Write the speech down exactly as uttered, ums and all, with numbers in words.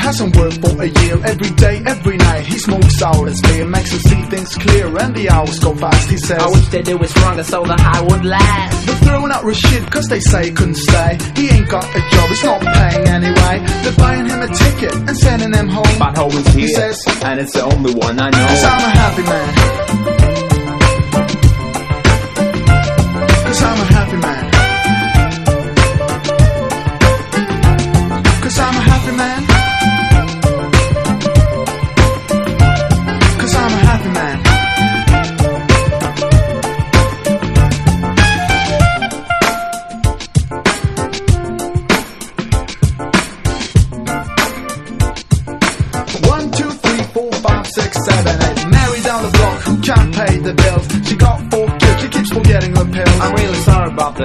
hasn't worked for a year. Every day, every night, he smokes out his beer, makes him see things clear, and the hours go fast. He says, I wish they do it stronger so the high would last. they're throwing out Rashid cause they say he couldn't stay. He ain't got a job, he's not paying anyway. They're buying him a ticket and sending him home. But how is He here? says, And it's the only one I know. cause I'm a happy man. Cause I'm a happy man.